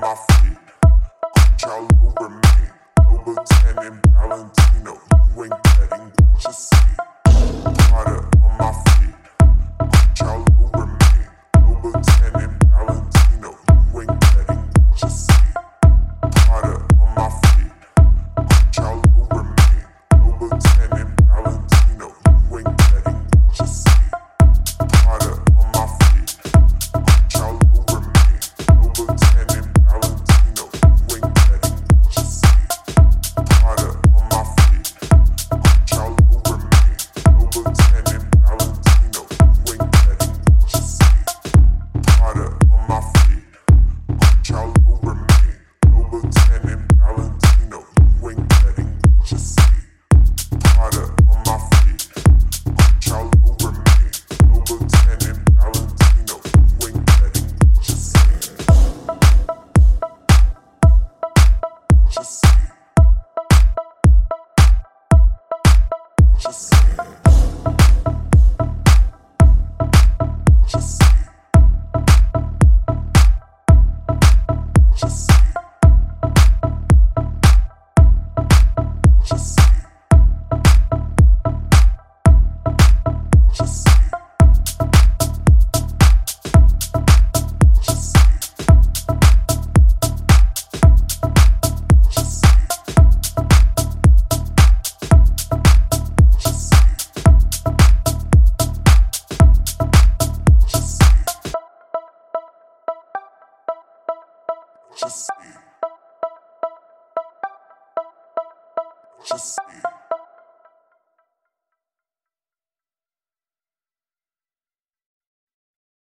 my feet. Gucci all over me. Louboutin and Valentino. You ain't getting what you see. Prada on my feet. Gucci all over me. Louboutin and Valentino. You ain't getting what you see. Prada on my feet. Gucci all over me. Louboutin and Valentino. You ain't getting what you see. Prada on my feet. Gucci all over me. Louboutin and Valentino. You ain't getting what you see. Prada on my feet. Gucci all over me. Louboutin and Valentino. You ain't getting what you see. Prada on my feet. Gucci all over me. Louboutin and Valentino. You ain't getting what you see. Prada on my feet. Gucci all over me. Louboutin and Valentino. You ain't getting what you see. What you see. What you see. What you see. What you see. What you see. What you see. Just see.